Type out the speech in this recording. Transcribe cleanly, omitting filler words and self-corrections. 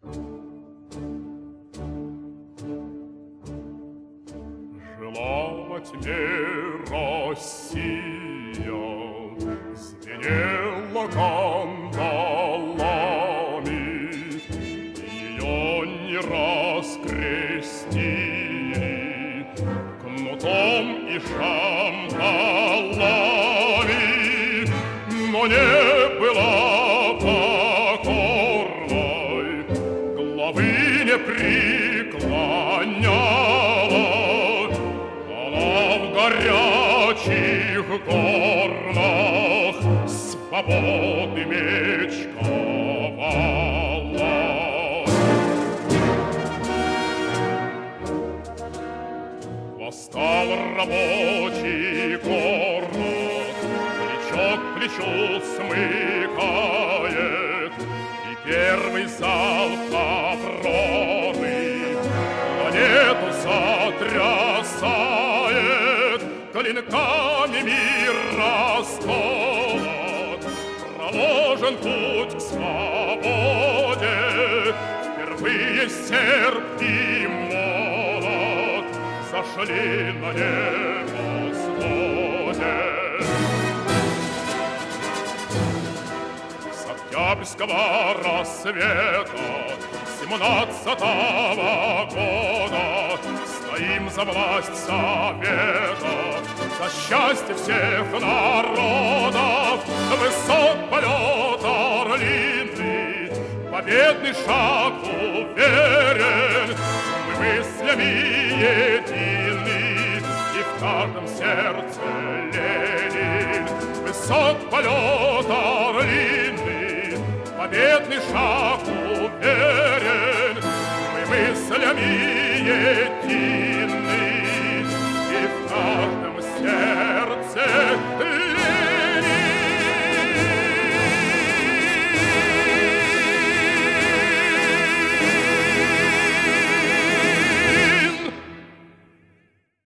Жила во тьме Россия, звенела кандалами, ее не раз крестили кнутом и шандалами, но не была покорной, главы не преклоняла. В горячих горнах свободы меч ковала. Восстал рабочий горнах, плечо к плечу смыкает, и первый залп Авроры планету сотрясает. Клинками мир расколот, проложен путь к свободе. Впервые серп и молот зашли на небосводе. С октябрьского рассвета 17-го года стоим за власть Совета, за счастье всех народов. Высок полет орлиный, победный шаг уверен. Мы мыслями едины, и в каждом сердце Ленин. Высок полет орлиный, победный шаг уверен. Мы мыслями едины,